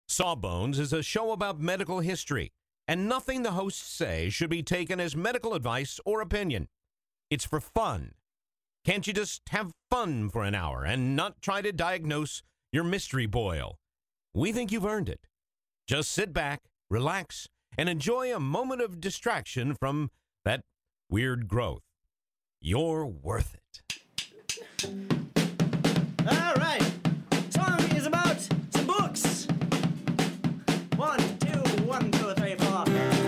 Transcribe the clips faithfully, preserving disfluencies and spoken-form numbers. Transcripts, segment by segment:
Sawbones is a show about medical history, and nothing the hosts say should be taken as medical advice or opinion. It's for fun. Can't you just have fun for an hour and not try to diagnose your mystery boil? We think you've earned it. Just sit back, relax, and enjoy a moment of distraction from that weird growth. You're worth it. All right. Song is about some books. One, two, one, two, three, four.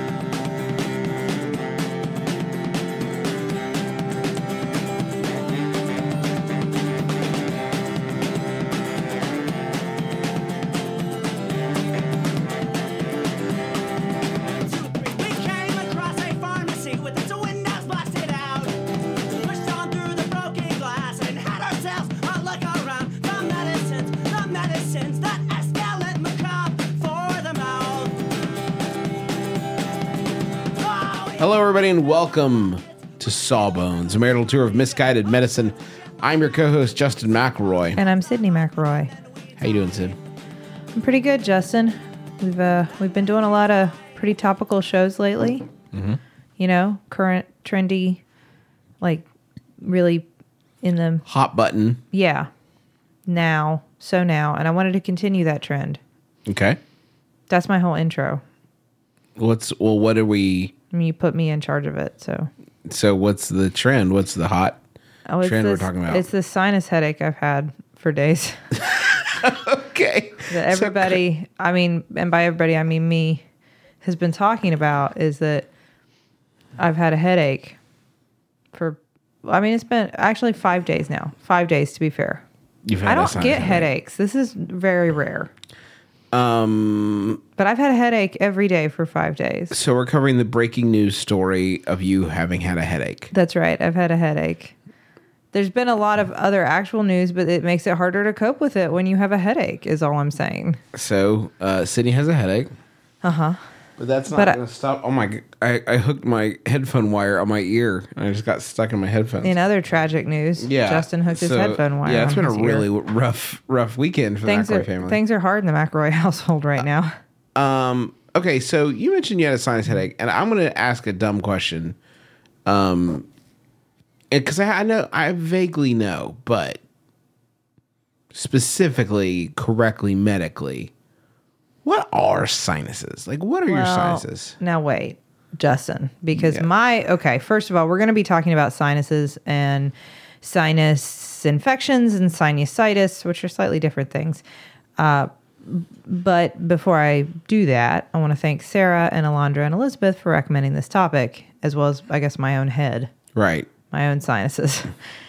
Hello, everybody, and welcome to Sawbones, a marital tour of misguided medicine. I'm your co-host, Justin McElroy. And I'm Sydney McElroy. How you doing, Sid? I'm pretty good, Justin. We've uh, we've been doing a lot of pretty topical shows lately. Mm-hmm. You know, current, trendy, like really in the hot button. Yeah, now, so now, and I wanted to continue that trend. Okay. That's my whole intro. What's well? What are we? I mean, you put me in charge of it, so. So what's the trend? What's the hot oh, it's trend this, we're talking about? It's the sinus headache I've had for days. Okay. That everybody, so, I mean, and by everybody I mean me, has been talking about is that I've had a headache for, I mean, it's been actually five days now. Five days, to be fair. You've had I don't get headache. headaches. This is very rare. Um, but I've had a headache every day for five days. So we're covering the breaking news story of you having had a headache. That's right. I've had a headache. There's been a lot of other actual news, but it makes it harder to cope with it when you have a headache, is all I'm saying. So, uh, Sydney has a headache. Uh-huh. But that's not but going to stop. Oh, my. I, I hooked my headphone wire on my ear, and I just got stuck in my headphones. In other tragic news, yeah. Justin hooked so, his headphone wire Yeah, it's on been a his really ear. rough rough weekend for things the McElroy are, family. Things are hard in the McElroy household right now. Um. Okay, so you mentioned you had a sinus headache, and I'm going to ask a dumb question. Um, because I, I know, I vaguely know, but specifically, correctly, medically, what are sinuses? Like, what are well, your sinuses? Now, wait, Justin, because yeah. my, okay, first of all, we're going to be talking about sinuses and sinus infections and sinusitis, which are slightly different things. Uh, but before I do that, I want to thank Sarah and Alondra and Elizabeth for recommending this topic, as well as, I guess, my own head. Right. My own sinuses.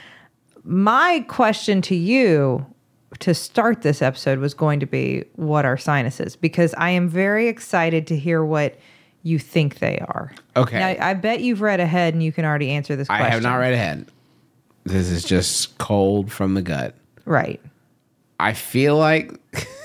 My question to you to start this episode was going to be, what are sinuses? Because I am very excited to hear what you think they are. Okay. Now, I bet you've read ahead and you can already answer this question. I have not read ahead. This is just cold from the gut. Right. I feel like...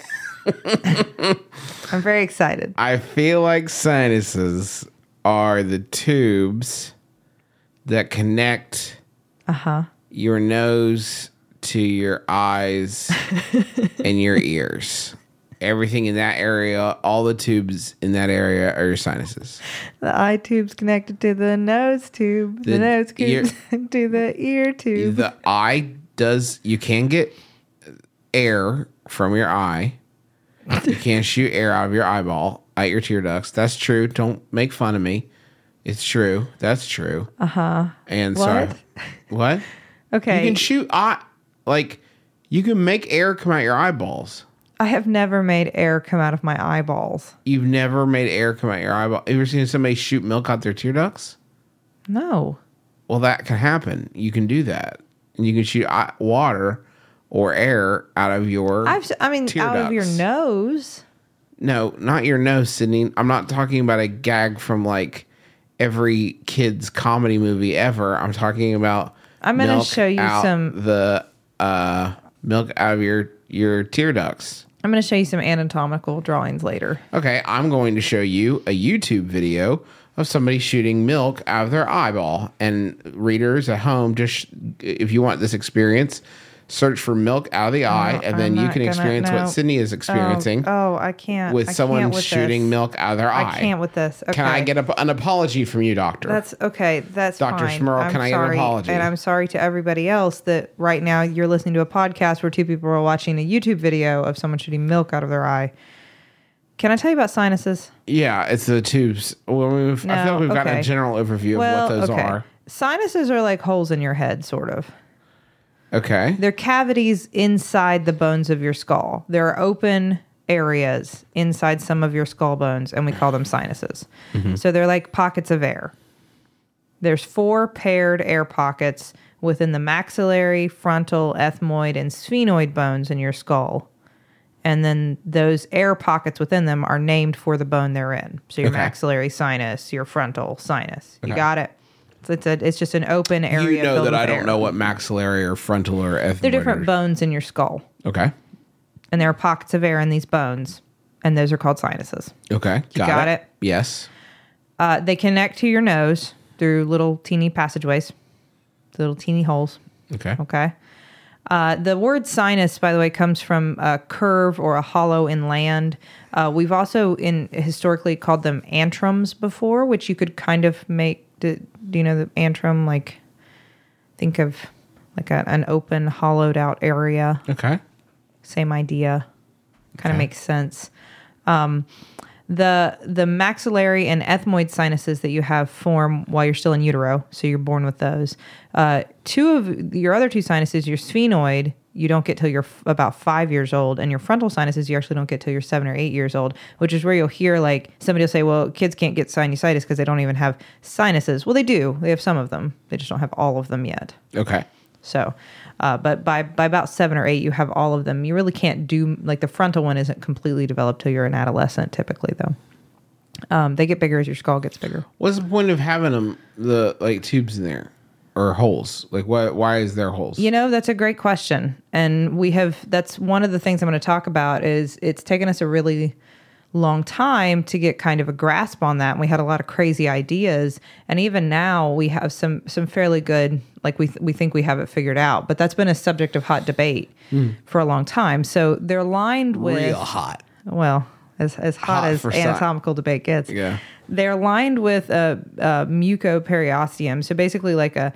I'm very excited. I feel like sinuses are the tubes that connect uh-huh. your nose to your eyes and your ears. Everything in that area, all the tubes in that area are your sinuses. The eye tube's connected to the nose tube. The, the nose tube to the ear tube. The eye does, you can get air from your eye. You can't shoot air out of your eyeball, out your tear ducts. That's true. Don't make fun of me. It's true. That's true. Uh-huh. And what? sorry. What? Okay. You can shoot eye, like, you can make air come out your eyeballs. I have never made air come out of my eyeballs. You've never made air come out your eyeball? Have you ever seen somebody shoot milk out their tear ducts? No. Well, that can happen. You can do that. And you can shoot water or air out of your I've, I mean, tear out ducts. of your nose. No, not your nose, Sydney. I'm not talking about a gag from, like, every kid's comedy movie ever. I'm talking about I'm going to show you out some the uh, milk out of your, your tear ducts. I'm going to show you some anatomical drawings later. Okay, I'm going to show you a YouTube video of somebody shooting milk out of their eyeball. And readers at home, just if you want this experience, search for milk out of the eye, No, and then I'm you not can gonna- experience no. what Sydney is experiencing Oh, oh, I can't. with I someone can't with shooting this. milk out of their eye. I can't with this. Okay. Can I get a, an apology from you, doctor? That's okay. That's Doctor fine. Schmerl, I'm can I get an sorry, apology? And I'm sorry to everybody else that right now you're listening to a podcast where two people are watching a YouTube video of someone shooting milk out of their eye. Can I tell you about sinuses? Yeah, it's the tubes. Well, we've, I No, feel like we've got okay. a general overview of well, what those okay. are. Sinuses are like holes in your head, sort of. Okay. They're cavities inside the bones of your skull. There are open areas inside some of your skull bones, and we call them sinuses. Mm-hmm. So they're like pockets of air. There's four paired air pockets within the maxillary, frontal, ethmoid, and sphenoid bones in your skull. And then those air pockets within them are named for the bone they're in. So your Okay. maxillary sinus, your frontal sinus. You Okay. got it? So it's, a, it's just an open area. You know filled that with I don't air. know what maxillary or frontal or ethmoid They're different are. bones in your skull. Okay. And there are pockets of air in these bones, and those are called sinuses. Okay. You got it? Yes. Uh, they connect to your nose through little teeny passageways, little teeny holes. Okay. Okay. Uh, the word sinus, by the way, comes from a curve or a hollow in land. Uh, we've also in historically called them antrums before, which you could kind of make. Do, do you know the antrum? Like, think of like a, an open, hollowed out area. Okay. Same idea. Kind of Okay. makes sense. Um, the the maxillary and ethmoid sinuses that you have form while you're still in utero, so you're born with those. Uh, two of your other two sinuses, your sphenoid, you don't get till you're f- about five years old, and your frontal sinuses you actually don't get till you're seven or eight years old, which is where you'll hear like somebody will say, "Well, kids can't get sinusitis because they don't even have sinuses." Well, they do. They have some of them. They just don't have all of them yet. Okay. So, uh, but by by about seven or eight, you have all of them. You really can't do like the frontal one isn't completely developed till you're an adolescent, typically though. Um, they get bigger as your skull gets bigger. What's the point of having them the like tubes in there or holes? Like, why? Why is there holes? You know, that's a great question, and we have. That's one of the things I'm going to talk about. Is it's taken us a really long time to get kind of a grasp on that. And we had a lot of crazy ideas, and even now we have some some fairly good. Like we th- we think we have it figured out, but that's been a subject of hot debate for a long time. So they're lined with Real hot. well, as as hot, Hot as for sci- anatomical debate gets. Yeah. They're lined with a, a mucoperiosteum. So basically, like a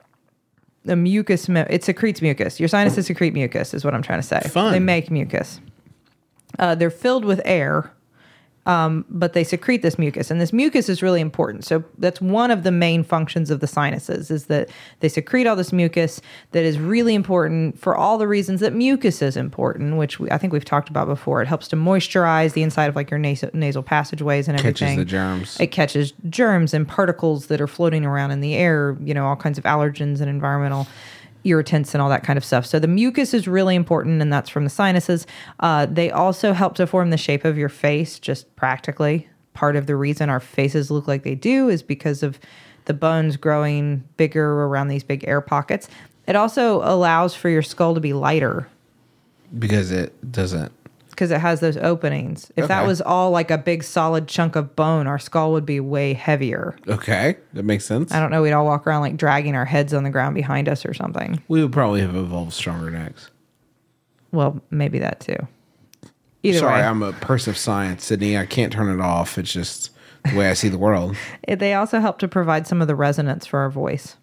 a mucus. Me- it secretes mucus. Your sinuses secrete mucus, is what I'm trying to say. Fun. They make mucus. Uh, they're filled with air. Um, but they secrete this mucus, and this mucus is really important. So that's one of the main functions of the sinuses is that they secrete all this mucus that is really important for all the reasons that mucus is important, which we, I think we've talked about before. It helps to moisturize the inside of like your nasal, nasal passageways and Catches everything. the germs. It catches germs and particles that are floating around in the air, you know, all kinds of allergens and environmental irritants and all that kind of stuff. So the mucus is really important, and that's from the sinuses. Uh, they also help to form the shape of your face, just practically. Part of the reason our faces look like they do is because of the bones growing bigger around these big air pockets. It also allows for your skull to be lighter Because it doesn't. because it has those openings. If that Okay. was all like a big solid chunk of bone, our skull would be way heavier. Okay, that makes sense. I don't know. We'd all walk around like dragging our heads on the ground behind us or something. We would probably have evolved stronger necks. Well, maybe that too. Either Sorry, way, I'm a person of science, Sydney. I can't turn it off. It's just the way I see the world. It- they also help to provide some of the resonance for our voice.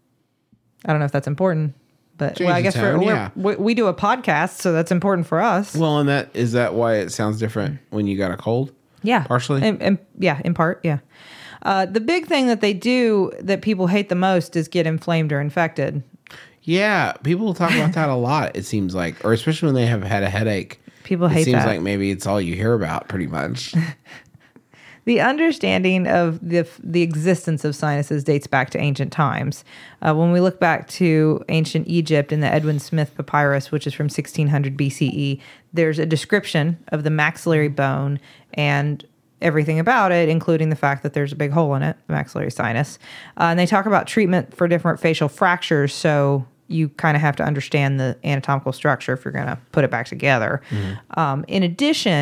I don't know if that's important, but Change well, I the guess tone, for, we're- yeah. we, we do a podcast, so that's important for us. Well, and that is that why it sounds different when you got a cold? Yeah. Partially? In, in- yeah, in part, yeah. Uh, the big thing that they do that people hate the most is get inflamed or infected. Yeah, people talk about that a lot, it seems like, or especially when they have had a headache. People it hate seems that. like maybe it's all you hear about, pretty much. The understanding of the the existence of sinuses dates back to ancient times. Uh, when we look back to ancient Egypt in the Edwin Smith Papyrus, which is from sixteen hundred B C E, there's a description of the maxillary bone and everything about it, including the fact that there's a big hole in it, the maxillary sinus. Uh, and they talk about treatment for different facial fractures, so you kind of have to understand the anatomical structure if you're going to put it back together. Um, in addition,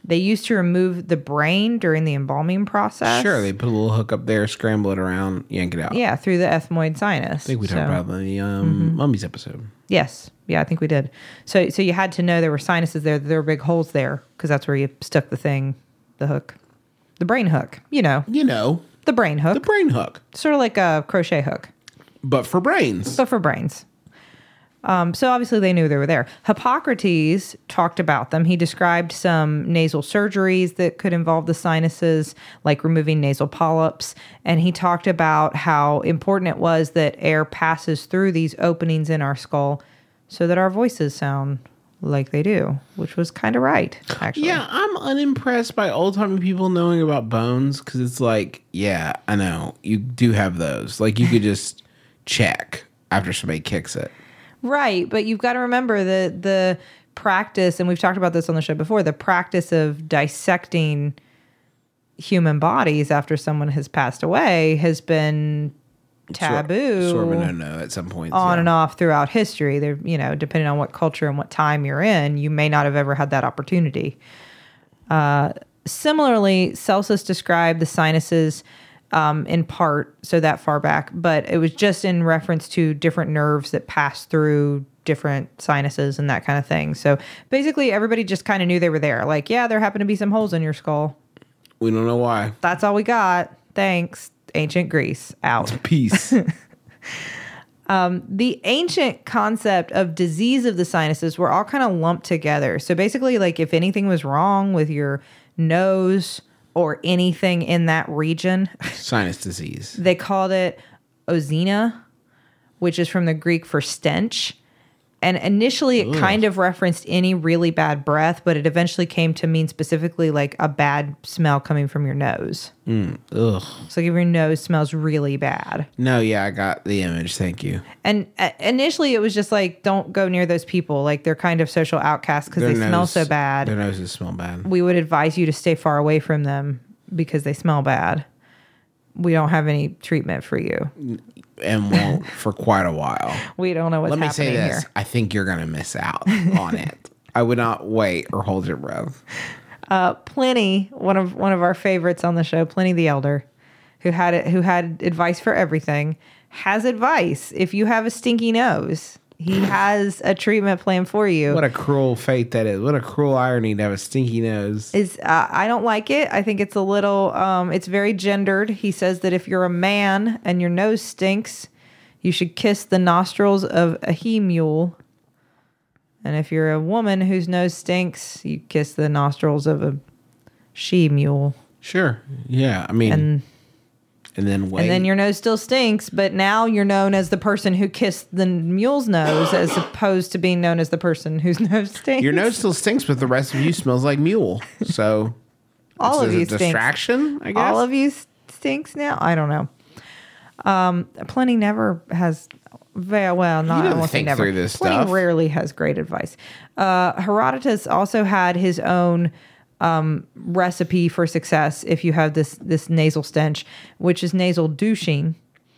They used to remove the brain during the embalming process. Sure, they put a little hook up there, scramble it around, yank it out. Yeah, through the ethmoid sinus. I think we So- talked about that in the um, Mm-hmm. mummies episode. Yes. Yeah, I think we did. So so you had to know there were sinuses there, that there were big holes there, because that's where you stuck the thing, the hook. The brain hook, you know. You know, The brain hook. the brain hook, Sort of like a crochet hook, but for brains. but for brains. Um, so obviously they knew they were there. Hippocrates talked about them. He described some nasal surgeries that could involve the sinuses, like removing nasal polyps. And he talked about how important it was that air passes through these openings in our skull so that our voices sound like they do, which was kind of right, actually. Yeah, I'm unimpressed by old timey people knowing about bones because it's like, yeah, I know you do have those. Like you could just check after somebody kicks it. Right, but you've got to remember that the practice, and we've talked about this on the show before, the practice of dissecting human bodies after someone has passed away has been taboo Sort, sort of a no-no at some point. on yeah. and off throughout history. There, you know, depending on what culture and what time you're in, you may not have ever had that opportunity. Uh, similarly, Celsus described the sinuses um, in part, so that far back, but it was just in reference to different nerves that pass through different sinuses and that kind of thing. So basically, everybody just kind of knew they were there. Like, yeah, there happen to be some holes in your skull. We don't know why. That's all we got. Thanks, ancient Greece. Out. Peace. The ancient concept of disease of the sinuses were all kind of lumped together. So basically, like if anything was wrong with your nose or anything in that region, Sinus disease. they called it ozena, which is from the Greek for stench. And initially, it kind of referenced any really bad breath, but it eventually came to mean specifically like a bad smell coming from your nose. Ugh. So if your nose smells really bad. No, yeah, I got the image. Thank you. And uh, initially, it was just like, don't go near those people. Like they're kind of social outcasts because they Their smell nose- so bad. Their noses smell bad. We would advise you to stay far away from them because they smell bad. We don't have any treatment for you. And won't for quite a while. We don't know what's Let me happening say this. here. I think you're going to miss out on it. I would not wait or hold your breath. Uh, Pliny, one of one of our favorites on the show, Pliny the Elder, who had it, who had advice for everything, has advice. If you have a stinky nose, he has a treatment plan for you. What a cruel fate that is. What a cruel irony to have a stinky nose. Is uh, I don't like it. I think it's a little. Um, it's very gendered. He says that if you're a man and your nose stinks, you should kiss the nostrils of a he mule. And if you're a woman whose nose stinks, you kiss the nostrils of a she mule. Sure. Yeah. I mean, And and then wait. and then your nose still stinks, but now you're known as the person who kissed the mule's nose, as opposed to being known as the person whose nose stinks. Your nose still stinks, but the rest of you smells like mule. So all it's of a you stinks. distraction, I guess. All of you s- stinks now. I don't know. Um, Pliny never has very well. Not I doesn't won't say think never. through this Pliny stuff. rarely has great advice. Uh, Herodotus also had his own um, recipe for success if you have this this nasal stench, which is nasal douching.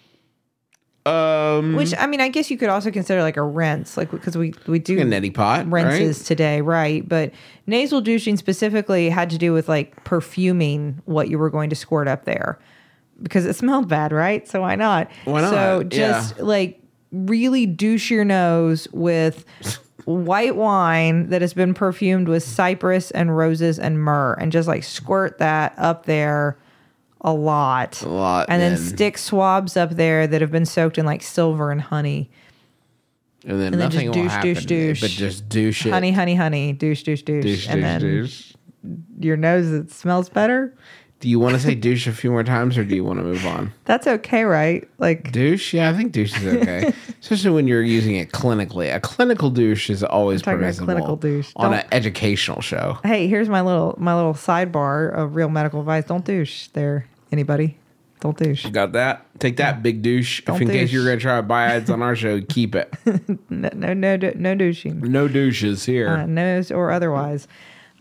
Um, Which I mean, I guess you could also consider like a rinse, like because we we do a neti pot, rinses right? today, right? But nasal douching specifically had to do with like perfuming what you were going to squirt up there because it smelled bad, right? So why not? Why not? So just Yeah. like really douche your nose with white wine that has been perfumed with cypress and roses and myrrh, and just like squirt that up there a lot, A lot, and then then- stick swabs up there that have been soaked in like silver and honey. and then and then nothing just will douche, happen. douche, douche. But just douche it. Honey, honey, honey, douche, douche, douche, douche, and douche, then douche. your nose it smells better. Do you want to say douche a few more times, or do you want to move on? That's okay, right? Like, Douche? Yeah, I think douche is okay. Especially when you're using it clinically. A clinical douche is always talking about permissible clinical douche. on Don't- an educational show. hey, here's my little my little sidebar of real medical advice. Don't douche there, anybody. Don't douche. Got that? Take that, big douche. Don't if in case douche. you're going to try to buy ads on our show, keep it. No, no, no, no douching. No douches here. Uh, nose or otherwise.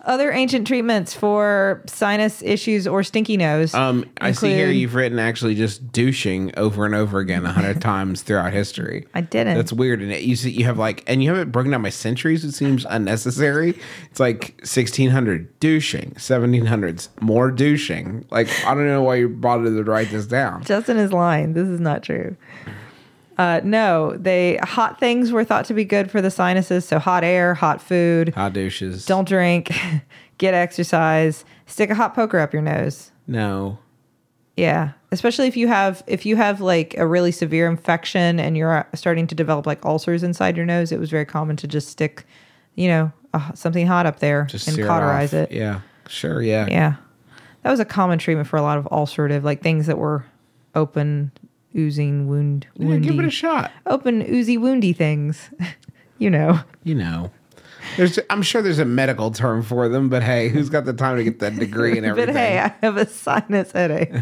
Other ancient treatments for sinus issues or stinky nose. Um, I see here include- you've written actually just douching over and over again a hundred times throughout history. I didn't. That's weird. And it, you see, you have like, and you have it broken down by centuries. It seems unnecessary. It's like sixteen hundred douching, seventeen hundreds more douching. Like I don't know why you bothered to write this down. Justin is lying. This is not true. Uh, no, they hot things were thought to be good for the sinuses. So hot air, hot food. Hot douches. Don't drink. Get exercise. Stick a hot poker up your nose. No. Yeah, especially if you have if you have like a really severe infection and you're starting to develop like ulcers inside your nose. It was very common to just stick, you know, uh, something hot up there Just and sear cauterize off. it. Yeah. Sure. Yeah. Yeah, that was a common treatment for a lot of ulcerative, like things that were open, oozing, wound, Yeah, woundy, give it a shot. open, oozy, woundy things. You know. You know. There's, I'm sure there's a medical term for them, but hey, who's got the time to get that degree and everything? But hey, I have a sinus headache.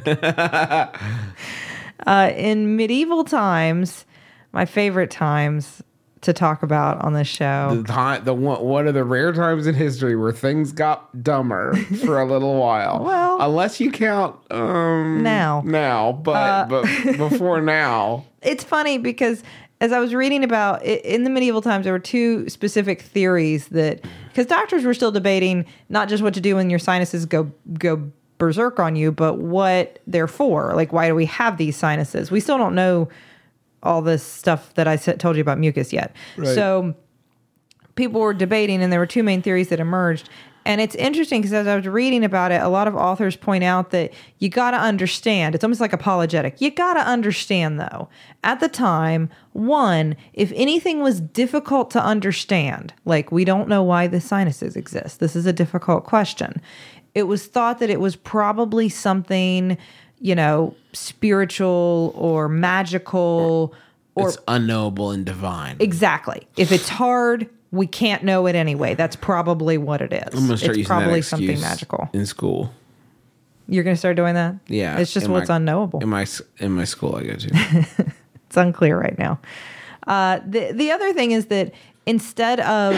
uh, in medieval times, my favorite times to talk about on this show. the time, the one, one of the rare times in history where things got dumber for a little while. Well- unless you count um, Now. now, but but before now, It's funny because as I was reading about i- in the medieval times, there were two specific theories that because doctors were still debating not just what to do when your sinuses go go berserk on you, but what they're for. Like, why do we have these sinuses? We still don't know all this stuff that I said, told you about mucus yet. Right. So people were debating, and there were two main theories that emerged. And it's interesting because as I was reading about it, a lot of authors point out that you got to understand. It's almost like apologetic. You got to understand, though, at the time, one, if anything was difficult to understand, like we don't know why the sinuses exist. This is a difficult question. It was thought that it was probably something, you know, spiritual or magical or it's unknowable and divine. exactly. If it's hard, we can't know it anyway. That's probably what it is. I'm gonna start it's using probably that something excuse magical. in school. You're going to start doing that? Yeah, It's just in what's my- unknowable. In my s- in my school, I go to. It's unclear right now. Uh, the the other thing is that instead of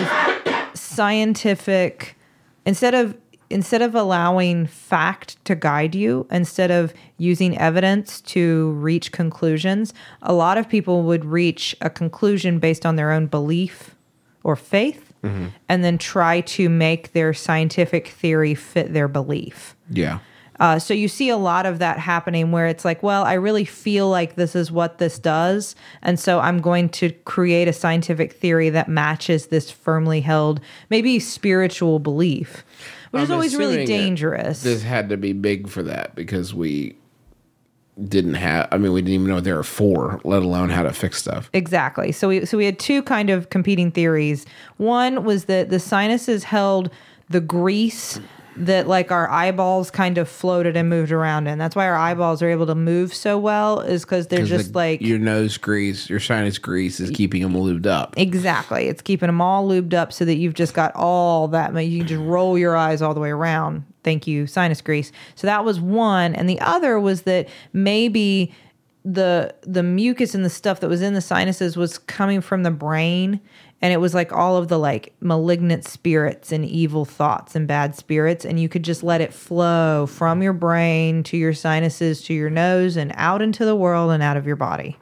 scientific, instead of instead of allowing fact to guide you, instead of using evidence to reach conclusions, a lot of people would reach a conclusion based on their own belief or faith, Mm-hmm. and then try to make their scientific theory fit their belief. Yeah. Uh, so you see a lot of that happening where it's like, well, I really feel like this is what this does. And so I'm going to create a scientific theory that matches this firmly held, maybe spiritual belief, which is I'm always really assuming it- dangerous. This had to be big for that because we didn't have. I mean, we didn't even know what they were for, let alone how to fix stuff. Exactly. So we so we had two kind of competing theories. One was that the sinuses held the grease that like our eyeballs kind of floated and moved around in. That's why our eyeballs are able to move so well, is because they're 'Cause just the- like your nose grease, your sinus grease is keeping them lubed up. exactly. It's keeping them all lubed up so that you've just got all that. You can just roll your eyes all the way around. Thank you, sinus grease. So that was one, and the other was that maybe the the mucus and the stuff that was in the sinuses was coming from the brain, and it was like all of the like malignant spirits and evil thoughts and bad spirits, and you could just let it flow from your brain to your sinuses to your nose and out into the world and out of your body.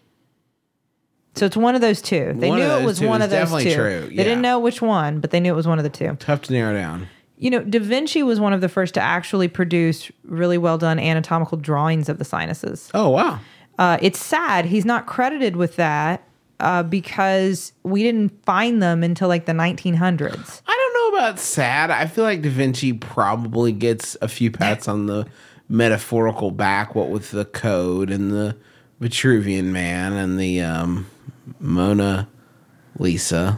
So it's one of those two. They One of knew it those was two one is of those definitely two. true, They yeah. didn't know which one, but they knew it was one of the two. Tough to narrow down. You know, Da Vinci was one of the first to actually produce really well done anatomical drawings of the sinuses. Oh wow. Uh, it's sad he's not credited with that uh, because we didn't find them until like the nineteen hundreds. I don't know about sad. I feel like Da Vinci probably gets a few pats on the metaphorical back, what with the code and the Vitruvian Man and the um, Mona Lisa.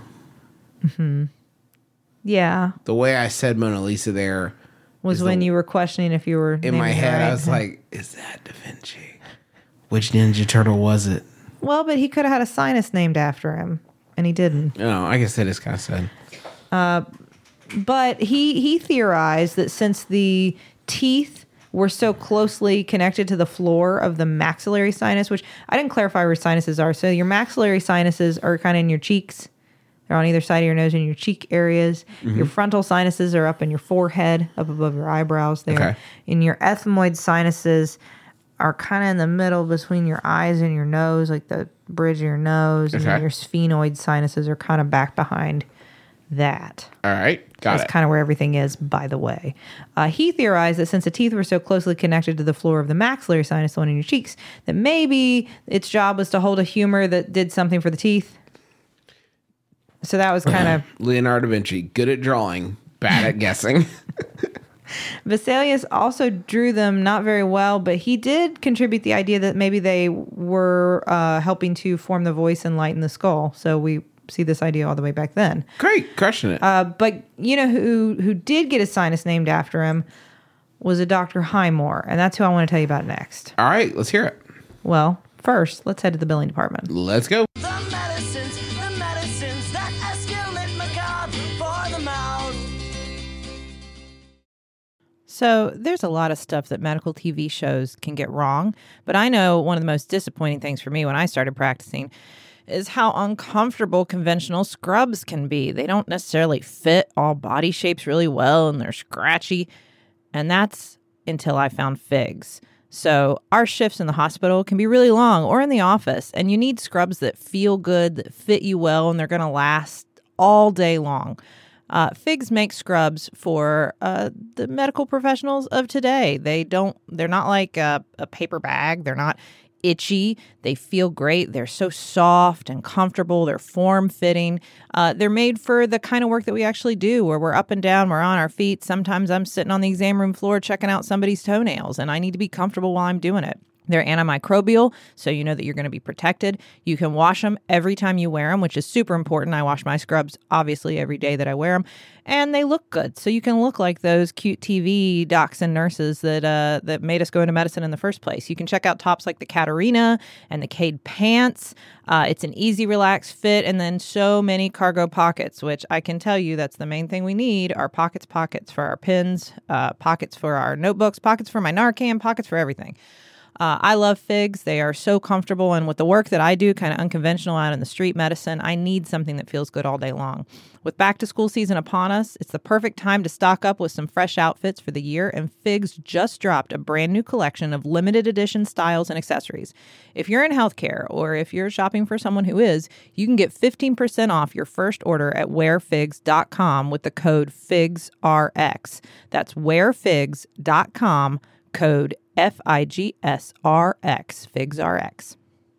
Yeah, The way I said Mona Lisa there was is when the- you were questioning if you were in my naming it head, right. I was like, "Is that Da Vinci? Which Ninja Turtle was it?" well, but he could have had a sinus named after him, and he didn't. Oh, I guess that is kind of sad. But he he theorized that since the teeth were so closely connected to the floor of the maxillary sinus, which I didn't clarify where sinuses are. So your maxillary sinuses are kind of in your cheeks, They're on either side of your nose and your cheek areas. Mm-hmm. Your frontal sinuses are up in your forehead, up above your eyebrows there. Okay. And your ethmoid sinuses are kind of in the middle between your eyes and your nose, like the bridge of your nose. Okay. And then your sphenoid sinuses are kind of back behind that. All right. Got That's it. kind of where everything is, by the way. Uh, he theorized that since the teeth were so closely connected to the floor of the maxillary sinus, the one in your cheeks, that maybe its job was to hold a humor that did something for the teeth. So that was kind of... Leonardo da Vinci, good at drawing, bad at guessing. Vesalius also drew them not very well, but he did contribute the idea that maybe they were uh, helping to form the voice and lighten the skull. So we see this idea all the way back then. Great, crushing it. Uh, but you know who who did get a sinus named after him was a Doctor Highmore, and that's who I want to tell you about next. All right, let's hear it. Well, first, let's head to the billing department. Let's go. The medicines, the medicines that escalate macabre for the mouth. So there's a lot of stuff that medical T V shows can get wrong, but I know one of the most disappointing things for me when I started practicing is how uncomfortable conventional scrubs can be. They don't necessarily fit all body shapes really well, and they're scratchy. And that's until I found Figs. So our shifts in the hospital can be really long, or in the office, and you need scrubs that feel good, that fit you well, and they're going to last all day long. Uh, Figs makes scrubs for uh, the medical professionals of today. They don't, they're not like a, a paper bag. They're not itchy. They feel great. They're so soft and comfortable. They're form-fitting. Uh, they're made for the kind of work that we actually do, where we're up and down, we're on our feet. Sometimes I'm sitting on the exam room floor checking out somebody's toenails, and I need to be comfortable while I'm doing it. They're antimicrobial, so you know that you're going to be protected. You can wash them every time you wear them, which is super important. I wash my scrubs, obviously, every day that I wear them. And they look good, so you can look like those cute T V docs and nurses that uh, that made us go into medicine in the first place. You can check out tops like the Catarina and the Cade pants. Uh, it's an easy, relaxed fit, and then so many cargo pockets, which I can tell you that's the main thing we need, are pockets, pockets for our pens, uh, pockets for our notebooks, pockets for my Narcan, pockets for everything. Uh, I love Figs. They are so comfortable, and with the work that I do, kind of unconventional out in the street medicine, I need something that feels good all day long. With back to school season upon us, it's the perfect time to stock up with some fresh outfits for the year, and Figs just dropped a brand new collection of limited edition styles and accessories. If you're in healthcare, or if you're shopping for someone who is, you can get fifteen percent off your first order at wear figs dot com with the code FIGSRX. That's wear figs dot com, code F I G S R X, FIGSRX.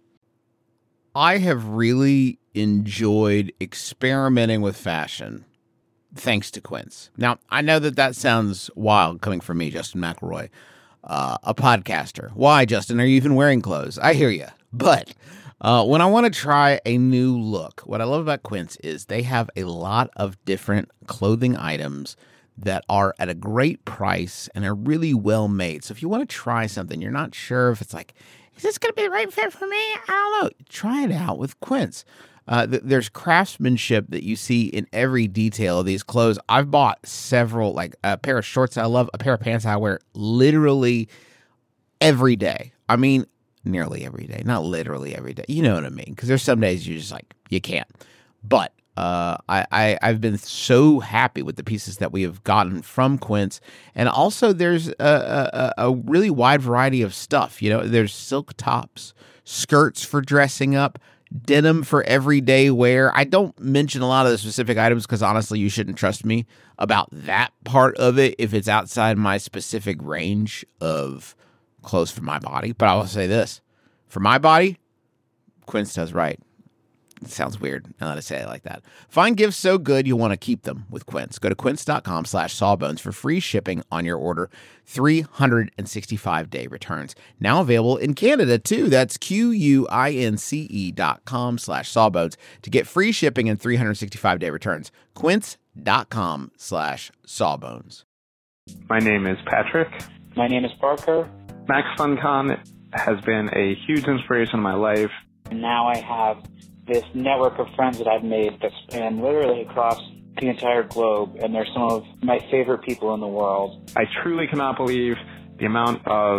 I have really enjoyed experimenting with fashion thanks to Quince. Now, I know that that sounds wild coming from me, Justin McElroy, uh, a podcaster. Why, Justin, are you even wearing clothes? I hear you. But uh, when I want to try a new look, what I love about Quince is they have a lot of different clothing items that are at a great price and are really well made. So if you want to try something, you're not sure if it's like, is this going to be the right fit for me? I don't know. Try it out with Quince. Uh, th- there's craftsmanship that you see in every detail of these clothes. I've bought several, like a pair of shorts I love, a pair of pants I wear literally every day. I mean, nearly every day, not literally every day. You know what I mean? Because there's some days you're just like, you can't. But Uh, I, I, I've been so happy with the pieces that we have gotten from Quince. And also there's a, a, a really wide variety of stuff. You know, there's silk tops, skirts for dressing up, denim for everyday wear. I don't mention a lot of the specific items because honestly, you shouldn't trust me about that part of it if it's outside my specific range of clothes for my body. But I will say this, for my body, Quince does right. It sounds weird now that I say it like that. Find gifts so good you'll want to keep them with Quince. Go to quince.com slash sawbones for free shipping on your order. three hundred sixty-five day returns. Now available in Canada too. That's Q-U-I-N-C-E dot com slash sawbones to get free shipping and three hundred sixty-five day returns. Quince.com slash sawbones. My name is Patrick. My name is Parker. Max FunCon has been a huge inspiration in my life. And now I have this network of friends that I've made that span literally across the entire globe, and they're some of my favorite people in the world. I truly cannot believe the amount of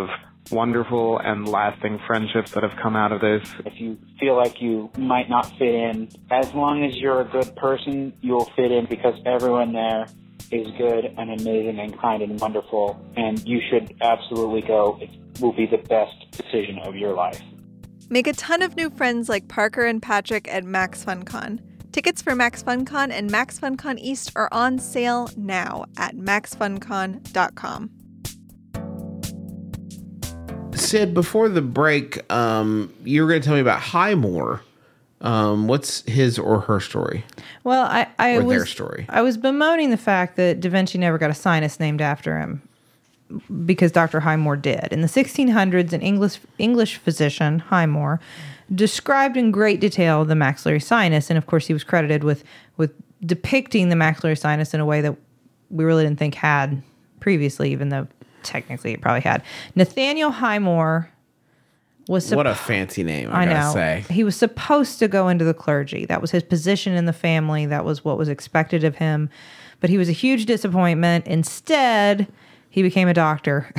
wonderful and lasting friendships that have come out of this. If you feel like you might not fit in, as long as you're a good person, you'll fit in because everyone there is good and amazing and kind and wonderful, and you should absolutely go. It will be the best decision of your life. Make a ton of new friends like Parker and Patrick at Max FunCon. Tickets for Max FunCon and Max FunCon East are on sale now at max fun con dot com. Sid, before the break, um, you were going to tell me about Highmore. Um, what's his or her story? Well, I, I Or was their story. I was bemoaning the fact that Da Vinci never got a sinus named after him because Doctor Highmore did. In the sixteen hundreds, an English English physician, Highmore, described in great detail the maxillary sinus, and of course he was credited with with depicting the maxillary sinus in a way that we really didn't think had previously, even though technically it probably had. Nathaniel Highmore was What suppo- a fancy name, I, I gotta know. say. He was supposed to go into the clergy. That was his position in the family. That was what was expected of him. But he was a huge disappointment. Instead, he became a doctor.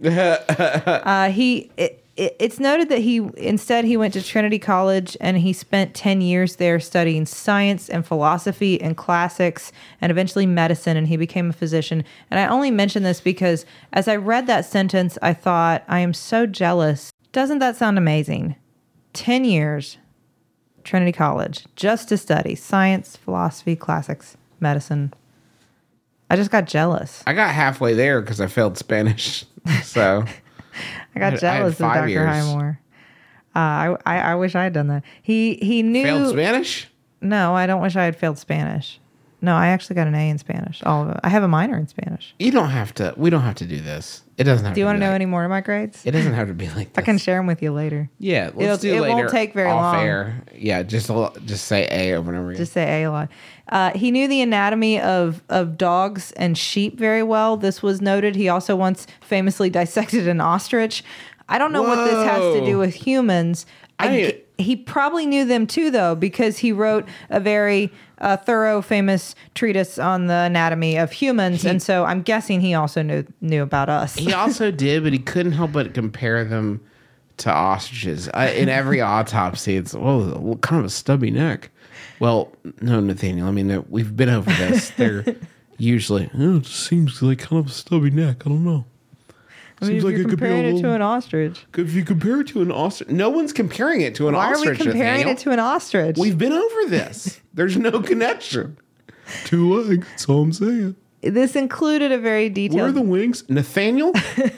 uh, he it, it, it's noted that he instead he went to Trinity College and he spent ten years there studying science and philosophy and classics and eventually medicine, and he became a physician. And I only mention this because as I read that sentence, I thought, I am so jealous. Doesn't that sound amazing? ten years, Trinity College, just to study science, philosophy, classics, medicine. I just got jealous. I got halfway there because I failed Spanish. So I got I had- I had jealous of five Doctor years. Highmore. Uh, I, I I wish I had done that. He he knew. failed Spanish? No, I don't wish I had failed Spanish. No, I actually got an A in Spanish. All of it. I have a minor in Spanish. You don't have to. We don't have to do this. It doesn't have Do you to want be to know like, any more of my grades? It doesn't have to be like this. I can share them with you later. Yeah, let's It'll- do it later won't take very off long. air. Yeah, just a- just say A over and over again. Just say A a lot. Uh, he knew the anatomy of, of dogs and sheep very well. This was noted. He also once famously dissected an ostrich. I don't know what this has to Whoa. do with humans. I, I- g- he probably knew them too, though, because he wrote a very uh, thorough, famous treatise on the anatomy of humans, and so I'm guessing he also knew knew about us. He also did, but he couldn't help but compare them to ostriches. I, in every autopsy, it's, oh, kind of a stubby neck. Well, no, Nathaniel, I mean, uh, we've been over this. They're usually, oh, it just seems like kind of a stubby neck. I don't know. I mean, if you're comparing it to an ostrich. If you compare it to an ostrich, no one's comparing it to an Why are ostrich. we comparing Nathaniel. it to an ostrich? We've been over this. There's no connection. Two legs, that's all I'm saying. This included a very detailed. Where are the wings? Nathaniel?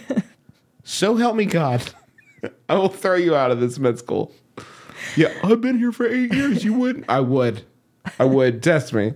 So help me God. I will throw you out of this med school. Yeah, I've been here for eight years. You wouldn't? I would. I would. Test me.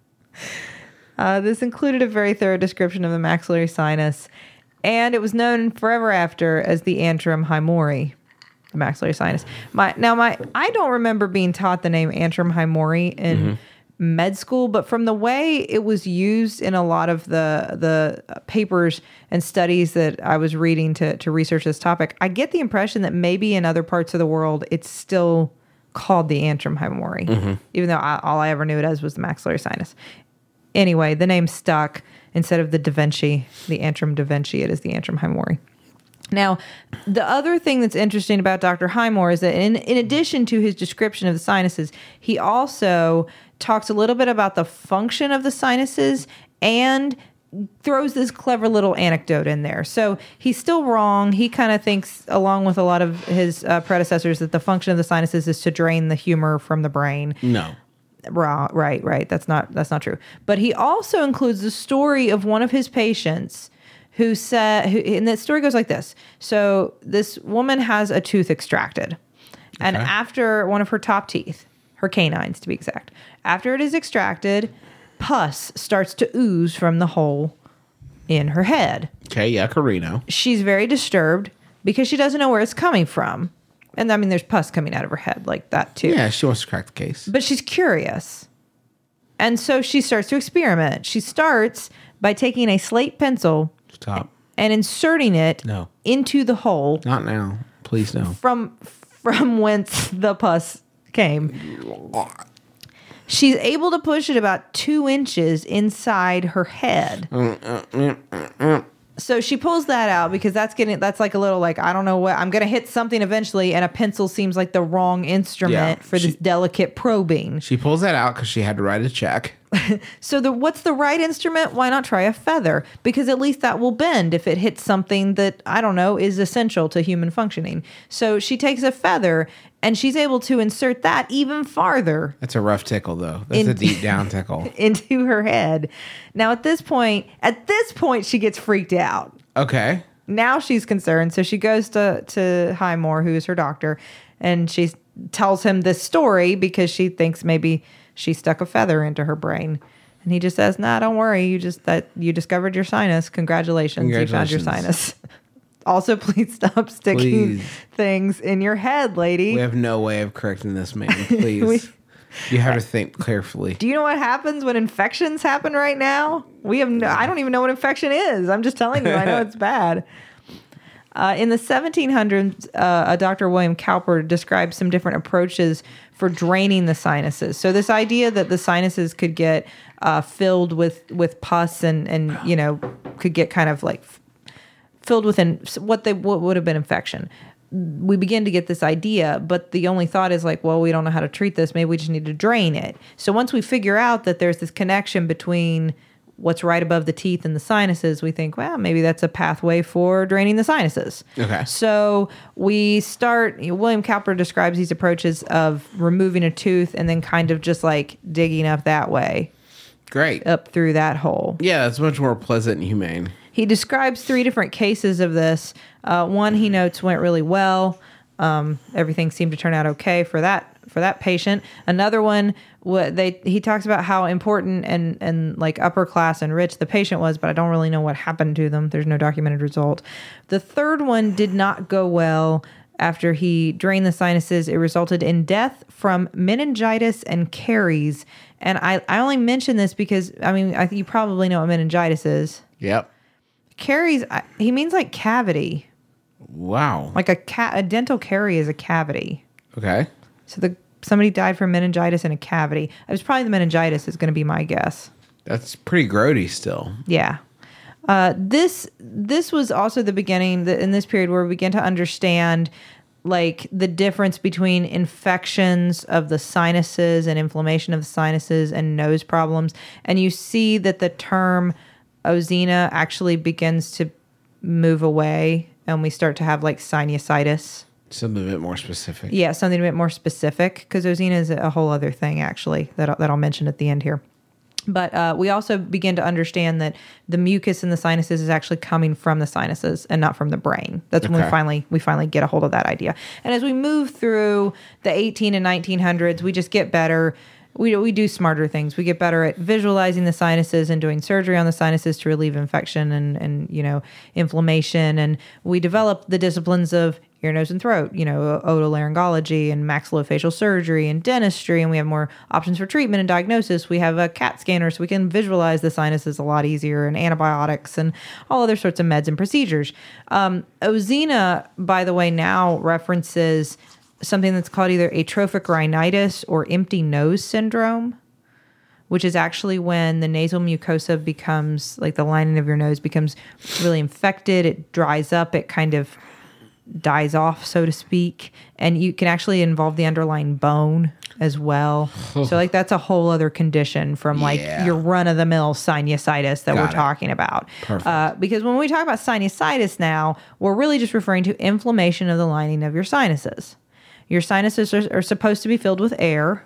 Uh, this included a very thorough description of the maxillary sinus, and it was known forever after as the Antrum Highmori, the maxillary sinus. My now my I don't remember being taught the name Antrum Highmori in Mm-hmm. med school, but from the way it was used in a lot of the the papers and studies that I was reading to to research this topic, I get the impression that maybe in other parts of the world it's still called the Antrum Highmori, Mm-hmm. even though I, all I ever knew it as was the maxillary sinus. Anyway, the name stuck. Instead of the Da Vinci, the Antrum Da Vinci, it is the Antrum Highmori. Now, the other thing that's interesting about Doctor Highmore is that in, in addition to his description of the sinuses, he also talks a little bit about the function of the sinuses and throws this clever little anecdote in there. So he's still wrong. He kind of thinks, along with a lot of his uh, predecessors, that the function of the sinuses is to drain the humor from the brain. No. Right, right, right. That's not that's not true. But he also includes the story of one of his patients who said, who, and the story goes like this. So this woman has a tooth extracted, and after one of her top teeth, her canines to be exact, after it is extracted, pus starts to ooze from the hole in her head. Okay, yeah, Carino. She's very disturbed because she doesn't know where it's coming from. And I mean, there's pus coming out of her head like that too. Yeah, she wants to crack the case. But she's curious. And so she starts to experiment. She starts by taking a slate pencil Stop. and inserting it No. into the hole Not now. Please no. from from whence the pus came. She's able to push it about two inches inside her head. So she pulls that out because that's getting that's like a little like I don't know what I'm gonna hit something eventually, and a pencil seems like the wrong instrument Yeah, for this she- delicate probing. She pulls that out because she had to write a check. So the what's the right instrument? Why not try a feather? Because at least that will bend if it hits something that I don't know is essential to human functioning. So she takes a feather and she's able to insert that even farther That's a rough tickle, though. That's In- a deep down tickle. into her head. Now at this point, at this point she gets freaked out. Okay. Now she's concerned. So she goes to to Highmore, who is her doctor, and she tells him this story because she thinks maybe she stuck a feather into her brain. And he just says, "Nah, don't worry. You just that you discovered your sinus. Congratulations, you found your Congratulations. sinus." Also, please stop sticking Please. things in your head, lady. We have no way of correcting this man. Please. We- you have to think carefully. Do you know what happens when infections happen right now? We have no, I don't even know what infection is. I'm just telling you, I know it's bad. Uh, in the seventeen hundreds, uh, a Doctor William Cowper described some different approaches for draining the sinuses. So this idea that the sinuses could get uh, filled with, with pus and, and, you know, could get kind of like f- filled with in, what they what would have been infection. We begin to get this idea, but the only thought is like, well, we don't know how to treat this. Maybe we just need to drain it. So once we figure out that there's this connection between what's right above the teeth and the sinuses, we think, well, maybe that's a pathway for draining the sinuses. Okay. So we start, you know, William Cowper describes these approaches of removing a tooth and then kind of just like digging up that way, Great. up through that hole. Yeah, that's much more pleasant and humane. He describes three different cases of this. Uh, one he notes went really well. Um, everything seemed to turn out okay for that for that patient. Another one, what they he talks about how important and and like upper class and rich the patient was, but I don't really know what happened to them. There's no documented result. The third one did not go well. After he drained the sinuses, it resulted in death from meningitis and caries. And I, I only mention this because, I mean, I, you probably know what meningitis is. Yep. Caries, I- he means like cavity. Wow. Like a ca- a dental carie is a cavity. Okay. So the somebody died from meningitis in a cavity. It was probably the meningitis is going to be my guess. That's pretty grody still. Yeah. Uh, this this was also the beginning the, in this period where we began to understand like the difference between infections of the sinuses and inflammation of the sinuses and nose problems. And you see that the term ozena actually begins to move away and we start to have like sinusitis. Something a bit more specific. Yeah, something a bit more specific because ozena is a whole other thing actually that, that I'll mention at the end here. But uh, we also begin to understand that the mucus in the sinuses is actually coming from the sinuses and not from the brain. That's when we Okay. finally we finally get a hold of that idea. And as we move through the eighteen and nineteen hundreds, we just get better. We we do smarter things. We get better at visualizing the sinuses and doing surgery on the sinuses to relieve infection and and you know inflammation. And we develop the disciplines of ear, nose, and throat, you know, otolaryngology and maxillofacial surgery and dentistry, and we have more options for treatment and diagnosis. We have a CAT scanner, so we can visualize the sinuses a lot easier, and antibiotics and all other sorts of meds and procedures. Um, ozena, by the way, now references something that's called either atrophic rhinitis or empty nose syndrome, which is actually when the nasal mucosa becomes, like the lining of your nose becomes really infected. It dries up. It kind of dies off, so to speak. And you can actually involve the underlying bone as well. So like that's a whole other condition from like Yeah. your run-of-the-mill sinusitis that Got we're it. talking about. Perfect. Uh, because when we talk about sinusitis now, we're really just referring to inflammation of the lining of your sinuses. Your sinuses are, are supposed to be filled with air,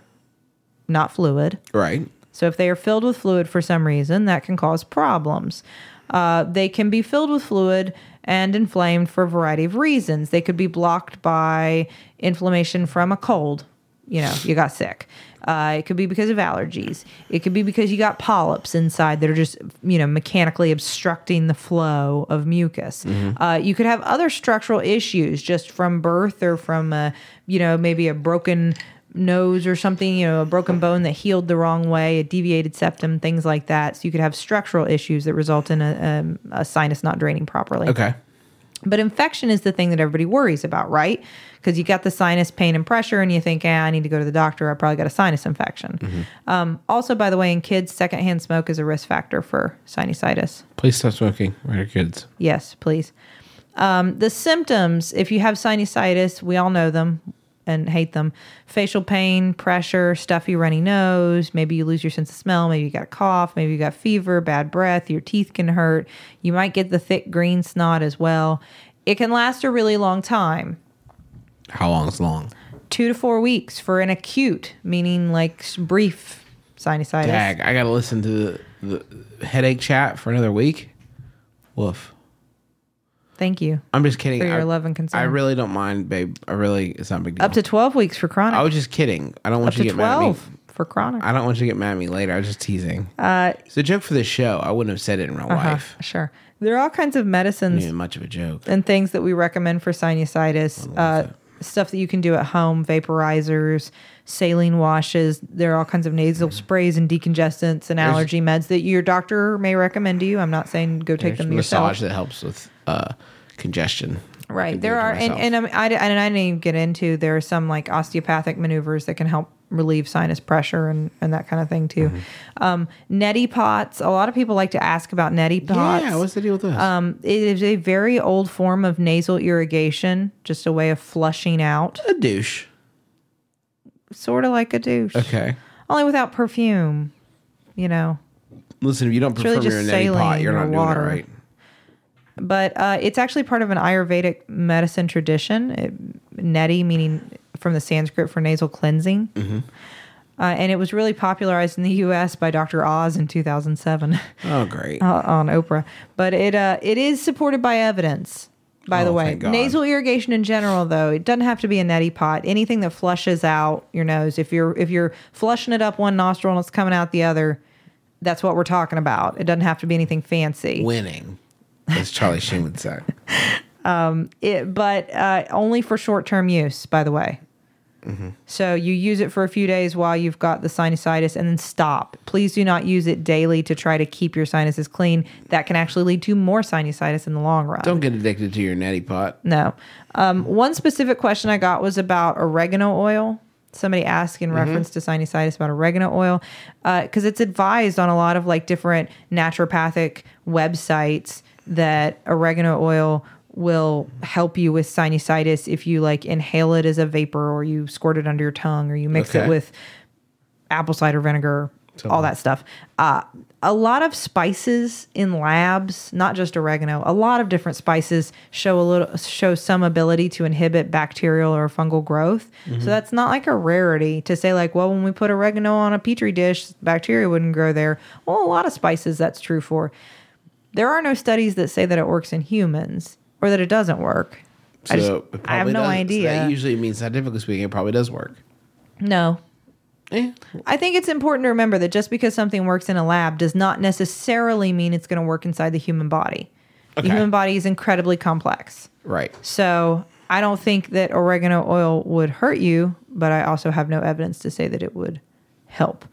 not fluid. Right. So if they are filled with fluid for some reason, that can cause problems. Uh, they can be filled with fluid and inflamed for a variety of reasons. They could be blocked by inflammation from a cold. You know, you got sick. Uh, it could be because of allergies. It could be because you got polyps inside that are just, you know, mechanically obstructing the flow of mucus. Uh, you could have other structural issues just from birth or from, a, you know, maybe a broken nose or something, you know, a broken bone that healed the wrong way, a deviated septum, things like that. So you could have structural issues that result in a, um, a sinus not draining properly. Okay. But infection is the thing that everybody worries about, right? Because you got the sinus pain and pressure and you think, eh, I need to go to the doctor. I probably got a sinus infection. Mm-hmm. Um, also, by the way, in kids, secondhand smoke is a risk factor for sinusitis. Please stop smoking with your kids. Yes, please. Um, the symptoms, if you have sinusitis, we all know them and hate them. Facial pain, pressure, stuffy, runny nose. Maybe you lose your sense of smell. Maybe you got a cough. Maybe you got fever, bad breath. Your teeth can hurt. You might get the thick green snot as well. It can last a really long time. How long is long? Two to four weeks for an acute, meaning like s- brief sinusitis. Dag, I got to listen to the, the headache chat for another week. Woof. Thank you. I'm just kidding. For your I, love and concern. I really don't mind, babe. I really, it's not a big deal. Up to twelve weeks for chronic. I was just kidding. I don't want Up you to to get mad at me. twelve for chronic. I don't want you to get mad at me later. I was just teasing. Uh, it's a joke for this show. I wouldn't have said it in real uh-huh, life. Sure. There are all kinds of medicines. Not even much of a joke. And things that we recommend for sinusitis. Uh, stuff that you can do at home, vaporizers, saline washes. There are all kinds of nasal sprays and decongestants and There's- allergy meds that your doctor may recommend to you. I'm not saying go take There's them yourself. massage that helps with uh, congestion. I Right. can There do it are, and, myself. and, um, I, and I didn't even get into, there are some like osteopathic maneuvers that can help relieve sinus pressure and, and that kind of thing too. Mm-hmm. Um, neti pots. A lot of people like to ask about neti pots. Yeah, what's the deal with this? Um, it is a very old form of nasal irrigation, just a way of flushing out. A douche. Sort of like a douche. Okay. Only without perfume, you know. Listen, if you don't It's really perform just your neti pot, saline you're or not doing water. it right. But uh, it's actually part of an Ayurvedic medicine tradition. It, neti, meaning from the Sanskrit for nasal cleansing. Mm-hmm. Uh, and it was really popularized in the U S by Doctor Oz in two thousand seven Oh, great. uh, on Oprah. But it uh, it is supported by evidence, by the Oh, way. thank God. Nasal irrigation in general, though, it doesn't have to be a neti pot. Anything that flushes out your nose, if you're if you're flushing it up one nostril and it's coming out the other, that's what we're talking about. It doesn't have to be anything fancy. Winning, as Charlie Sheen would say. Um, it, but uh, only for short-term use, by the way. Mm-hmm. So you use it for a few days while you've got the sinusitis and then stop. Please do not use it daily to try to keep your sinuses clean. That can actually lead to more sinusitis in the long run. Don't get addicted to your neti pot. No. Um, one specific question I got was about oregano oil. Somebody asked in reference to sinusitis about oregano oil because uh, it's advised on a lot of like different naturopathic websites that oregano oil will help you with sinusitis if you like inhale it as a vapor or you squirt it under your tongue or you mix Okay. it with apple cider vinegar, all that stuff. Uh, a lot of spices in labs, not just oregano, a lot of different spices show a little show some ability to inhibit bacterial or fungal growth. Mm-hmm. So that's not like a rarity to say like, well, when we put oregano on a petri dish, bacteria wouldn't grow there. Well, a lot of spices that's true for. There are no studies that say that it works in humans or that it doesn't work. I, just, So it I have probably no does. So idea. that usually means, scientifically speaking, it probably does work. No. Eh. I think it's important to remember that just because something works in a lab does not necessarily mean it's going to work inside the human body. Okay. The human body is incredibly complex. Right. So I don't think that oregano oil would hurt you, but I also have no evidence to say that it would help.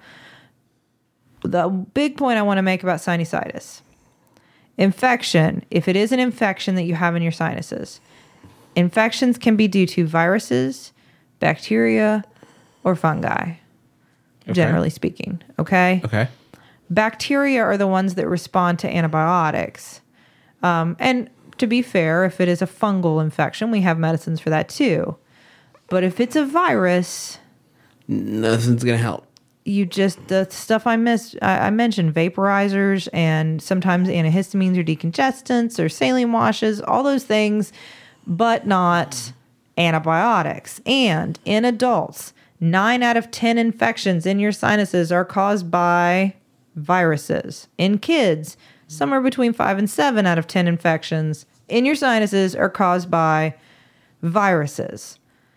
The big point I want to make about sinusitis. Infection, if it is an infection that you have in your sinuses, infections can be due to viruses, bacteria, or fungi, generally speaking. Okay? Okay. Bacteria are the ones that respond to antibiotics. Um, and to be fair, if it is a fungal infection, we have medicines for that too. But if it's a virus, Nothing's going to help. you just, the stuff I missed, I, I mentioned vaporizers and sometimes antihistamines or decongestants or saline washes, all those things, but not antibiotics. And in adults, nine out of ten infections in your sinuses are caused by viruses. In kids, somewhere between five and seven out of ten infections in your sinuses are caused by viruses.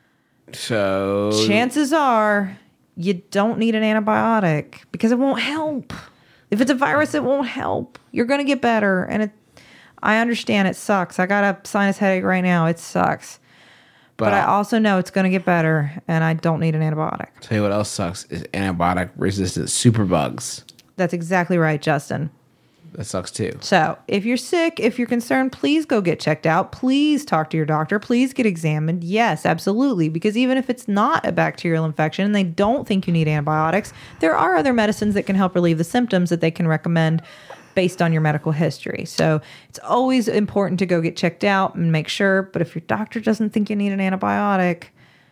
So Chances are you don't need an antibiotic because it won't help. If it's a virus, it won't help. You're going to get better. And it, I understand it sucks. I got a sinus headache right now. It sucks. But, I also know it's going to get better, and I don't need an antibiotic. Tell you what else sucks is antibiotic resistant superbugs. That's exactly right, Justin. that sucks too. So if you're sick, if you're concerned, please go get checked out. Please talk to your doctor. Please get examined. Yes, absolutely. Because even if it's not a bacterial infection and they don't think you need antibiotics, there are other medicines that can help relieve the symptoms that they can recommend based on your medical history. So it's always important to go get checked out and make sure. But if your doctor doesn't think you need an antibiotic,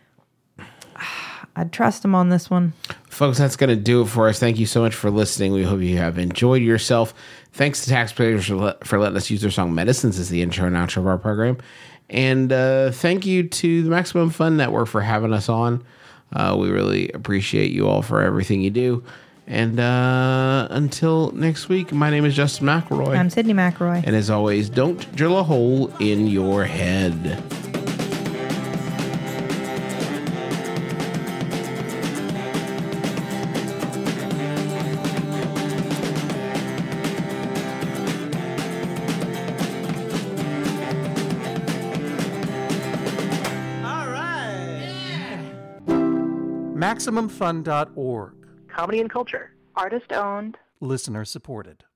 I'd trust them on this one. Folks, that's going to do it for us. Thank you so much for listening. We hope you have enjoyed yourself. Thanks to taxpayers for, let, for letting us use their song Medicines as the intro and outro of our program. And uh, thank you to the Maximum Fun Network for having us on. Uh, we really appreciate you all for everything you do. And uh, until next week, my name is Justin McElroy. I'm Sydney McElroy. And as always, don't drill a hole in your head. Maximum Fun dot org. Comedy and culture. Artist owned. Listener supported.